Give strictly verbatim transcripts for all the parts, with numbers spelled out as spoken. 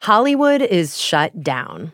Hollywood is shut down.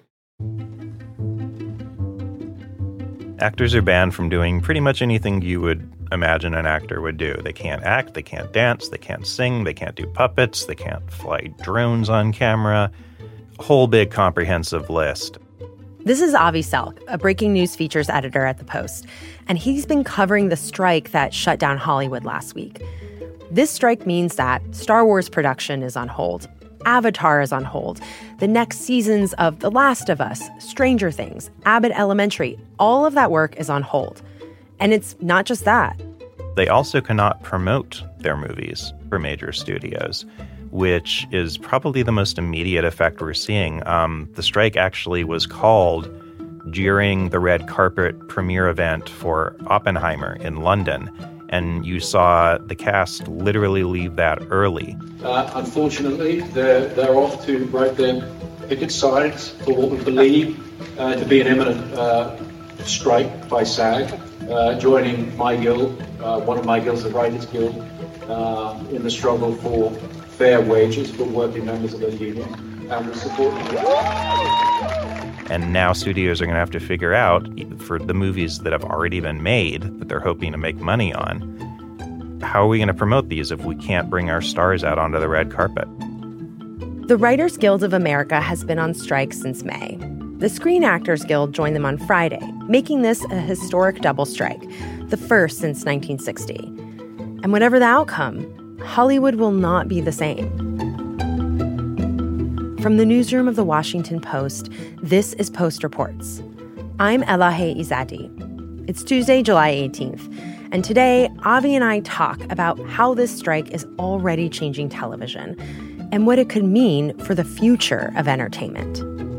Actors are banned from doing pretty much anything you would imagine an actor would do. They can't act, they can't dance, they can't sing, they can't do puppets, they can't fly drones on camera. A whole big comprehensive list. This is Avi Selk, a breaking news features editor at The Post, and he's been covering the strike that shut down Hollywood last week. This strike means that Star Wars production is on hold. Avatar is on hold. The next seasons of The Last of Us, Stranger Things, Abbott Elementary, all of that work is on hold. And it's not just that. They also cannot promote their movies for major studios, which is probably the most immediate effect we're seeing. Um, the strike actually was called during the red carpet premiere event for Oppenheimer in London. And you saw the cast literally leave that early. Uh, unfortunately, they're, they're off to break their picket signs for what we believe uh, to be an imminent uh, strike by SAG, uh, joining my guild, uh, one of my guilds, the Writers Guild, uh, in the struggle for fair wages for working members of the union. And we're supporting them. And now studios are going to have to figure out, for the movies that have already been made, that they're hoping to make money on, how are we going to promote these if we can't bring our stars out onto the red carpet? The Writers Guild of America has been on strike since May. The Screen Actors Guild joined them on Friday, making this a historic double strike, the first since nineteen sixty. And whatever the outcome, Hollywood will not be the same. From the newsroom of The Washington Post, this is Post Reports. I'm Elahe Izadi. It's Tuesday, July eighteenth, and today, Avi and I talk about how this strike is already changing television and what it could mean for the future of entertainment.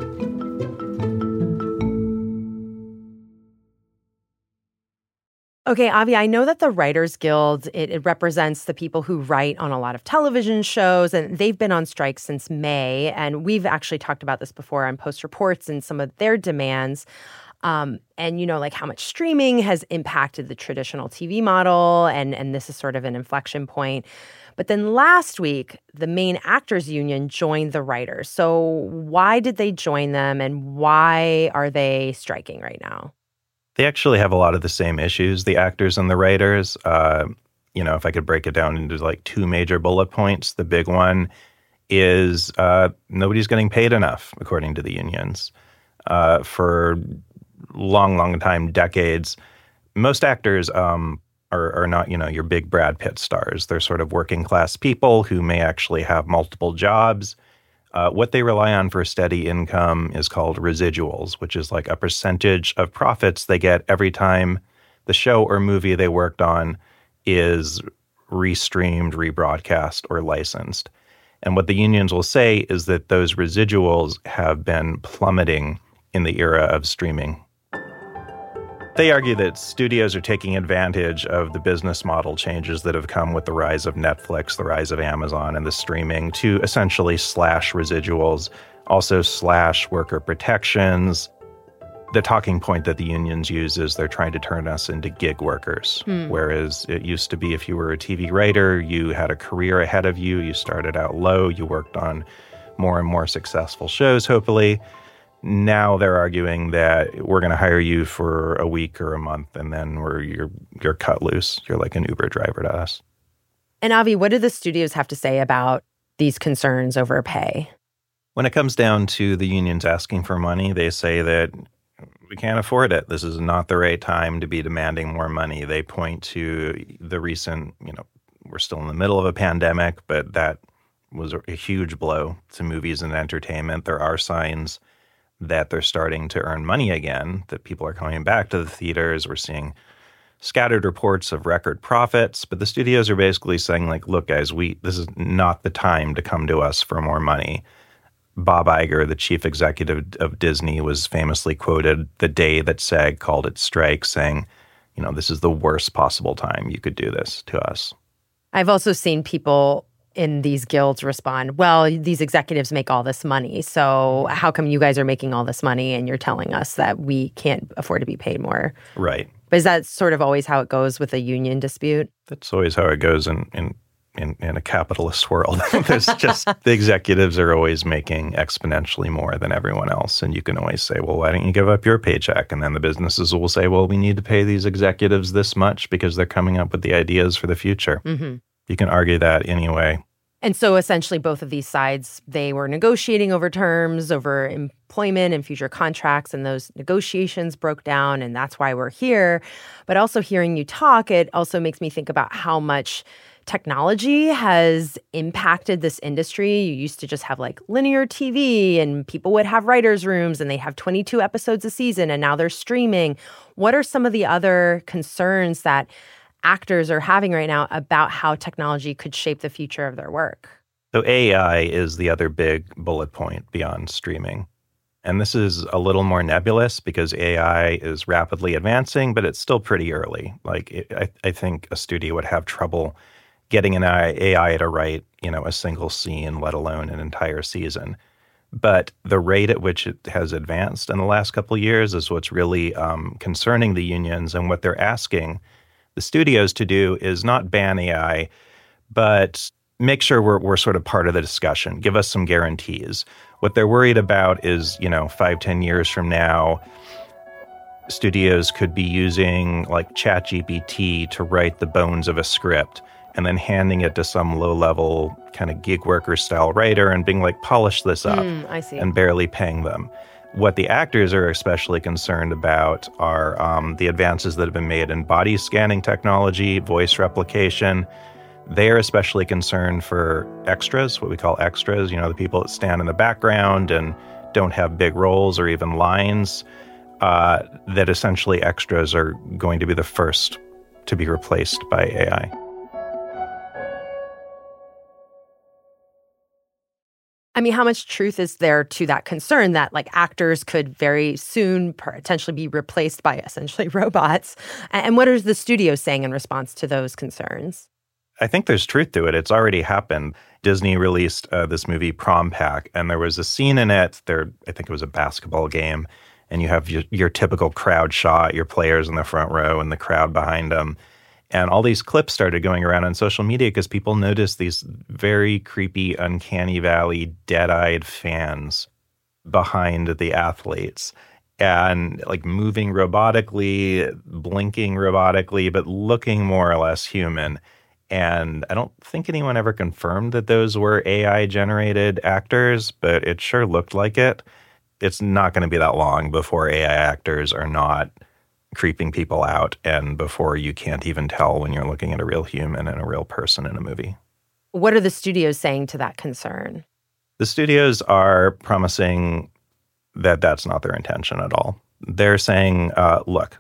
Okay, Avi, I know that the Writers Guild, it, it represents the people who write on a lot of television shows, and they've been on strike since May. And we've actually talked about this before on Post Reports and some of their demands. Um, and, you know, like how much streaming has impacted the traditional T V model, and, and this is sort of an inflection point. But then last week, the main actors union joined the writers. So why did they join them, and why are they striking right now? They actually have a lot of the same issues, the actors and the writers. Uh, you know, if I could break it down into like two major bullet points, the big one is uh, nobody's getting paid enough, according to the unions. Uh, for long, long time, decades, most actors um, are, are not, you know, your big Brad Pitt stars. They're sort of working class people who may actually have multiple jobs. Uh, what they rely on for steady income is called residuals, which is like a percentage of profits they get every time the show or movie they worked on is restreamed, rebroadcast, or licensed. And what the unions will say is that those residuals have been plummeting in the era of streaming. They argue that studios are taking advantage of the business model changes that have come with the rise of Netflix, the rise of Amazon, and the streaming to essentially slash residuals, also slash worker protections. The talking point that the unions use is they're trying to turn us into gig workers, hmm. whereas it used to be if you were a T V writer, you had a career ahead of you, you started out low, you worked on more and more successful shows, hopefully. Now they're arguing that we're going to hire you for a week or a month, and then we're you're you're cut loose. You're like an Uber driver to us. And Avi, what do the studios have to say about these concerns over pay? When it comes down to the unions asking for money, they say that we can't afford it. This is not the right time to be demanding more money. They point to the recent, you know, we're still in the middle of a pandemic, but that was a huge blow to movies and entertainment. There are signs that they're starting to earn money again, that people are coming back to the theaters. We're seeing scattered reports of record profits, but the studios are basically saying, like, look, guys, we this is not the time to come to us for more money. Bob Iger, the chief executive of Disney, was famously quoted the day that SAG called it strike, saying, you know, this is the worst possible time you could do this to us. I've also seen people in these guilds respond, well, these executives make all this money, so how come you guys are making all this money and you're telling us that we can't afford to be paid more? Right. But is that sort of always how it goes with a union dispute? That's always how it goes in, in in, in a capitalist world. There's just the executives are always making exponentially more than everyone else. And you can always say, well, why don't you give up your paycheck? And then the businesses will say, well, we need to pay these executives this much because they're coming up with the ideas for the future. Mm-hmm. You can argue that anyway. And so essentially both of these sides, they were negotiating over terms, over employment and future contracts, and those negotiations broke down, and that's why we're here. But also hearing you talk, it also makes me think about how much technology has impacted this industry. You used to just have like linear T V, and people would have writers' rooms, and they'd have twenty-two episodes a season, and now they're streaming. What are some of the other concerns that actors are having right now about how technology could shape the future of their work? So A I is the other big bullet point beyond streaming. And this is a little more nebulous because A I is rapidly advancing, but it's still pretty early. Like it, I, I think a studio would have trouble getting an A I to write, you know, a single scene, let alone an entire season. But the rate at which it has advanced in the last couple of years is what's really um, concerning the unions, and what they're asking the studios to do is not ban A I, but make sure we're we're sort of part of the discussion. Give us some guarantees. What they're worried about is, you know, five, ten years from now, studios could be using like ChatGPT to write the bones of a script and then handing it to some low-level kind of gig worker style writer and being like, polish this up, mm, I see. and barely paying them. What the actors are especially concerned about are um, the advances that have been made in body scanning technology, voice replication. They're especially concerned for extras, what we call extras, you know, the people that stand in the background and don't have big roles or even lines, uh, that essentially extras are going to be the first to be replaced by A I. I mean, how much truth is there to that concern that like actors could very soon potentially be replaced by essentially robots? And what are the studios saying in response to those concerns? I think there's truth to it. It's already happened. Disney released uh, this movie Prom Pack, and there was a scene in it. There, I think it was a basketball game, and you have your, your typical crowd shot, your players in the front row and the crowd behind them. And all these clips started going around on social media because people noticed these very creepy, uncanny valley, dead-eyed fans behind the athletes, and like moving robotically, blinking robotically, but looking more or less human. And I don't think anyone ever confirmed that those were A I-generated actors, but it sure looked like it. It's not going to be that long before A I actors are not creeping people out, and before you can't even tell when you're looking at a real human and a real person in a movie. What are the studios saying to that concern? The studios are promising that that's not their intention at all. They're saying, uh, look,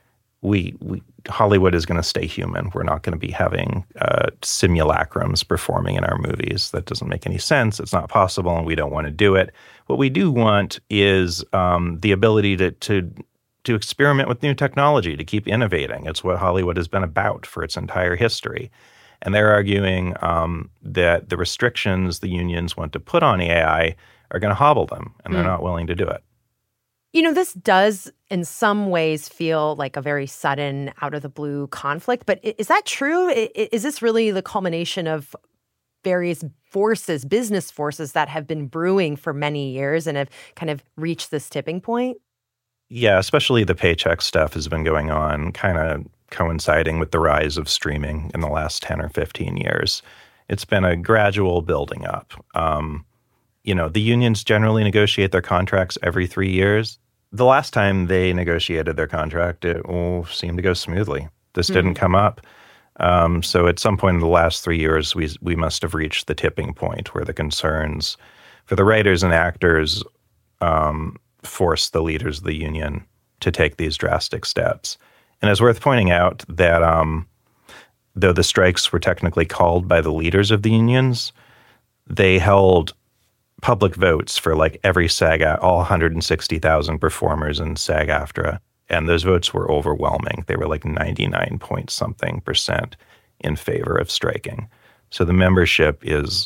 we, we Hollywood is going to stay human. We're not going to be having uh, simulacrums performing in our movies. That doesn't make any sense. It's not possible, and we don't want to do it. What we do want is um, the ability to to to experiment with new technology, to keep innovating. It's what Hollywood has been about for its entire history. And they're arguing um, that the restrictions the unions want to put on A I are going to hobble them, and they're mm. not willing to do it. You know, this does in some ways feel like a very sudden, out-of-the-blue conflict, but is that true? Is this really the culmination of various forces, business forces that have been brewing for many years and have kind of reached this tipping point? Yeah, especially the paycheck stuff has been going on, kind of coinciding with the rise of streaming in the last ten or fifteen years. It's been a gradual building up. Um, you know, the unions generally negotiate their contracts every three years. The last time they negotiated their contract, it oh, seemed to go smoothly. This mm-hmm. didn't come up. Um, so at some point in the last three years, we we must have reached the tipping point where the concerns for the writers and actors um, force the leaders of the union to take these drastic steps. And it's worth pointing out that um, though the strikes were technically called by the leaders of the unions, they held public votes for like every SAG, all one hundred sixty thousand performers in SAG-AFTRA. And those votes were overwhelming. They were like ninety-nine point something percent in favor of striking. So the membership is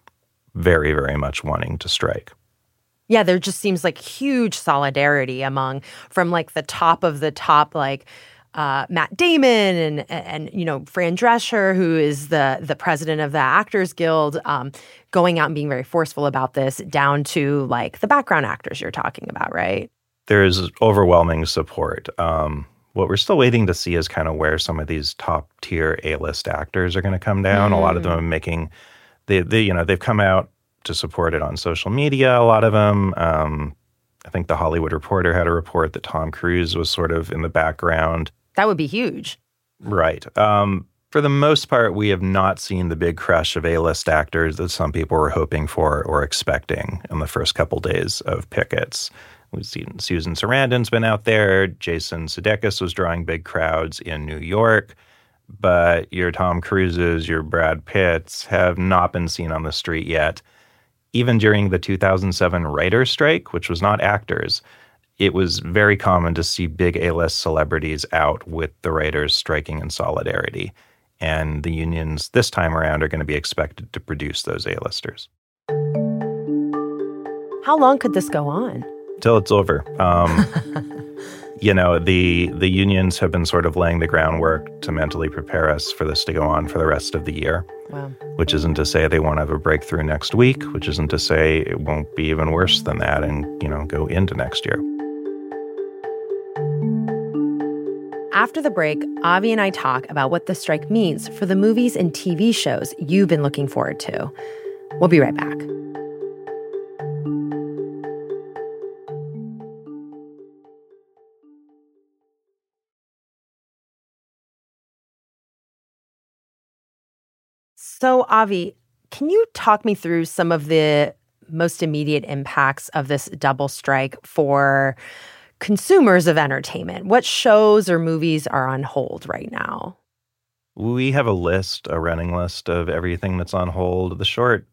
very, very much wanting to strike. Yeah, there just seems like huge solidarity among, from like the top of the top, like uh, Matt Damon and, and, you know, Fran Drescher, who is the the president of the Actors Guild, um, going out and being very forceful about this, down to, like, the background actors you're talking about, right? There's overwhelming support. Um, what we're still waiting to see is kind of where some of these top-tier A-list actors are going to come down. Mm. A lot of them are making, they, they, you know, they've come out to support it on social media, a lot of them. Um, I think The Hollywood Reporter had a report that Tom Cruise was sort of in the background. That would be huge. Right. Um, for the most part, we have not seen the big crush of A-list actors that some people were hoping for or expecting in the first couple days of pickets. We've seen Susan Sarandon's been out there. Jason Sudeikis was drawing big crowds in New York. But your Tom Cruises, your Brad Pitts have not been seen on the street yet. Even during the two thousand seven writer's strike, which was not actors, it was very common to see big A-list celebrities out with the writers striking in solidarity. And the unions this time around are going to be expected to produce those A-listers. How long could this go on? Till it's over. Um, you know, the the unions have been sort of laying the groundwork to mentally prepare us for this to go on for the rest of the year. Wow. Which isn't to say they won't have a breakthrough next week, which isn't to say it won't be even worse than that and, you know, go into next year. After the break, Avi and I talk about what the strike means for the movies and T V shows you've been looking forward to. We'll be right back. So, Avi, can you talk me through some of the most immediate impacts of this double strike for consumers of entertainment? What shows or movies are on hold right now? We have a list, a running list of everything that's on hold. The short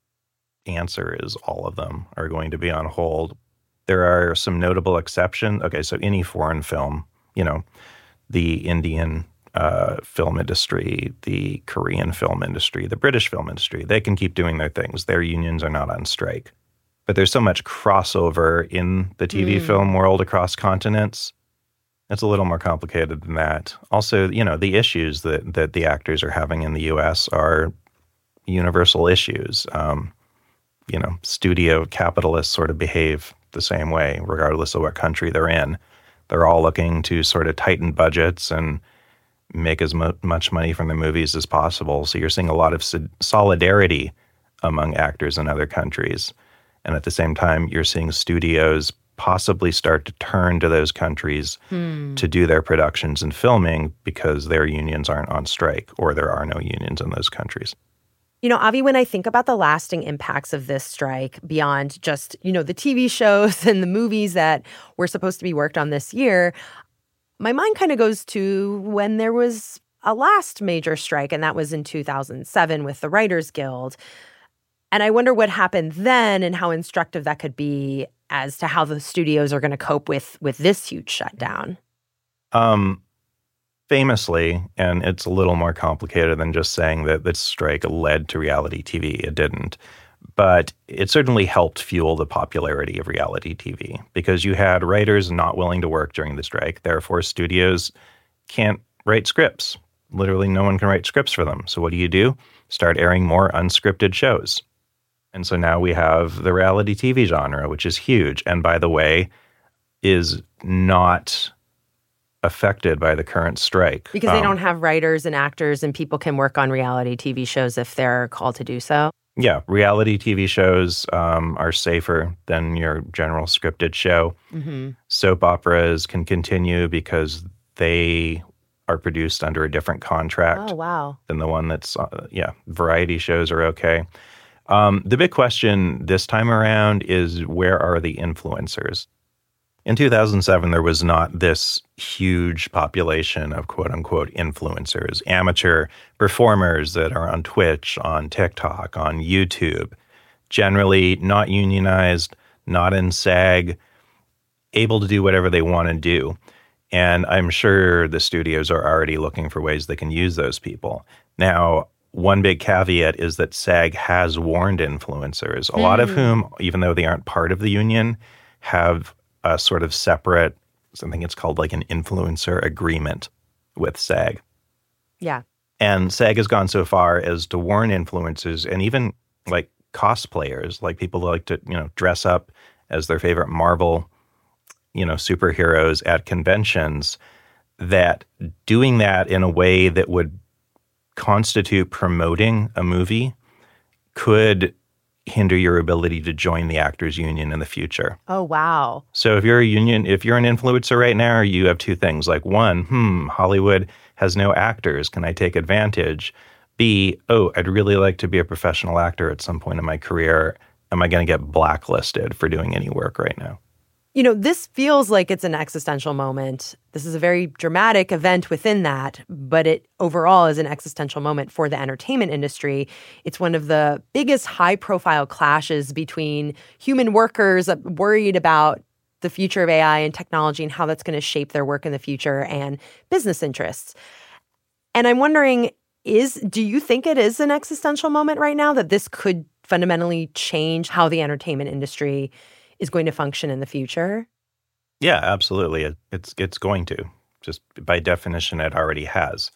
answer is all of them are going to be on hold. There are some notable exceptions. Okay, so any foreign film, you know, the Indian Uh, film industry, the Korean film industry, the British film industry, they can keep doing their things. Their unions are not on strike. But there's so much crossover in the T V mm. film world across continents. It's a little more complicated than that. Also, you know, the issues that, that the actors are having in the U S are universal issues. Um, you know, studio capitalists sort of behave the same way, regardless of what country they're in. They're all looking to sort of tighten budgets and make as mo- much money from the movies as possible. So you're seeing a lot of so- solidarity among actors in other countries. And at the same time, you're seeing studios possibly start to turn to those countries hmm. to do their productions and filming because their unions aren't on strike or there are no unions in those countries. You know, Avi, when I think about the lasting impacts of this strike beyond just, you know, the T V shows and the movies that were supposed to be worked on this year, my mind kind of goes to when there was a last major strike, and that was in two thousand seven with the Writers Guild. And I wonder what happened then and how instructive that could be as to how the studios are going to cope with with this huge shutdown. Um, famously, and it's a little more complicated than just saying that this strike led to reality T V. It didn't. But it certainly helped fuel the popularity of reality T V because you had writers not willing to work during the strike. Therefore, studios can't write scripts. Literally, no one can write scripts for them. So what do you do? Start airing more unscripted shows. And so now we have the reality T V genre, which is huge. And by the way, is not affected by the current strike. Because um, they don't have writers and actors and people can work on reality T V shows if they're called to do so. Yeah, reality T V shows um, are safer than your general scripted show. Mm-hmm. Soap operas can continue because they are produced under a different contract oh, wow. than the one that's, uh, yeah, variety shows are okay. Um, the big question this time around is, where are the influencers? In two thousand seven, there was not this huge population of quote-unquote influencers, amateur performers that are on Twitch, on TikTok, on YouTube, generally not unionized, not in SAG, able to do whatever they want to do. And I'm sure the studios are already looking for ways they can use those people. Now, one big caveat is that SAG has warned influencers, a mm. lot of whom, even though they aren't part of the union, have a sort of separate, something it's called like an influencer agreement with SAG. Yeah. And SAG has gone so far as to warn influencers and even like cosplayers, like people who like to, you know, dress up as their favorite Marvel, you know, superheroes at conventions, that doing that in a way that would constitute promoting a movie could hinder your ability to join the actors union in the future. Oh, wow. So if you're a union, if you're an influencer right now, you have two things. Like one, hmm, Hollywood has no actors. Can I take advantage? B, oh, I'd really like to be a professional actor at some point in my career. Am I going to get blacklisted for doing any work right now? You know, this feels like it's an existential moment. This is a very dramatic event within that, but it overall is an existential moment for the entertainment industry. It's one of the biggest high-profile clashes between human workers worried about the future of A I and technology and how that's going to shape their work in the future, and business interests. And I'm wondering, is do you think it is an existential moment right now, that this could fundamentally change how the entertainment industry is going to function in the future? Yeah, absolutely. It, it's it's going to. Just by definition, it already has.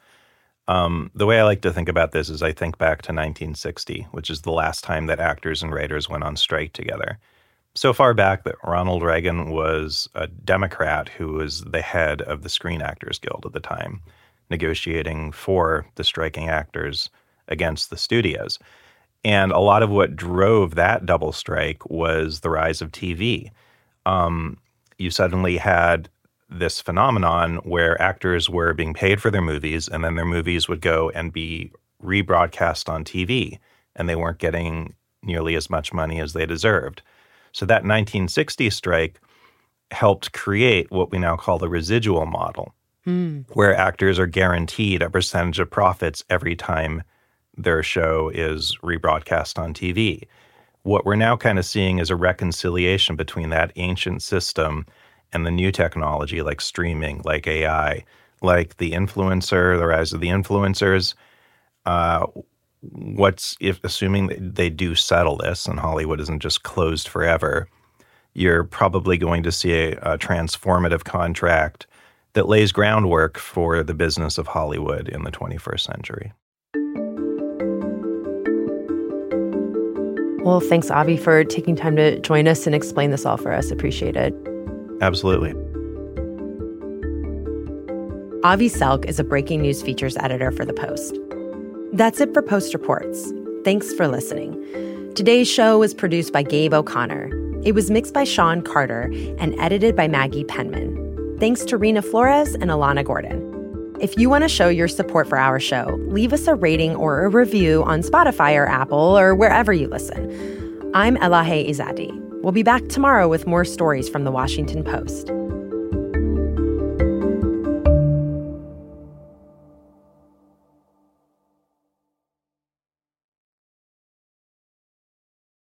Um, the way I like to think about this is I think back to nineteen sixty, which is the last time that actors and writers went on strike together. So far back that Ronald Reagan was a Democrat who was the head of the Screen Actors Guild at the time, negotiating for the striking actors against the studios. And a lot of what drove that double strike was the rise of T V. Um, you suddenly had this phenomenon where actors were being paid for their movies, and then their movies would go and be rebroadcast on T V, and they weren't getting nearly as much money as they deserved. So that nineteen sixty strike helped create what we now call the residual model, mm. where actors are guaranteed a percentage of profits every time their show is rebroadcast on T V. What we're now kind of seeing is a reconciliation between that ancient system and the new technology like streaming, like A I, like the influencer, the rise of the influencers. Uh, what's if assuming that they do settle this and Hollywood isn't just closed forever, you're probably going to see a, a transformative contract that lays groundwork for the business of Hollywood in the twenty-first century. Well, thanks, Avi, for taking time to join us and explain this all for us. Appreciate it. Absolutely. Avi Selk is a breaking news features editor for The Post. That's it for Post Reports. Thanks for listening. Today's show was produced by Gabe O'Connor. It was mixed by Sean Carter and edited by Maggie Penman. Thanks to Rena Flores and Alana Gordon. If you want to show your support for our show, leave us a rating or a review on Spotify or Apple or wherever you listen. I'm Elahe Izadi. We'll be back tomorrow with more stories from The Washington Post.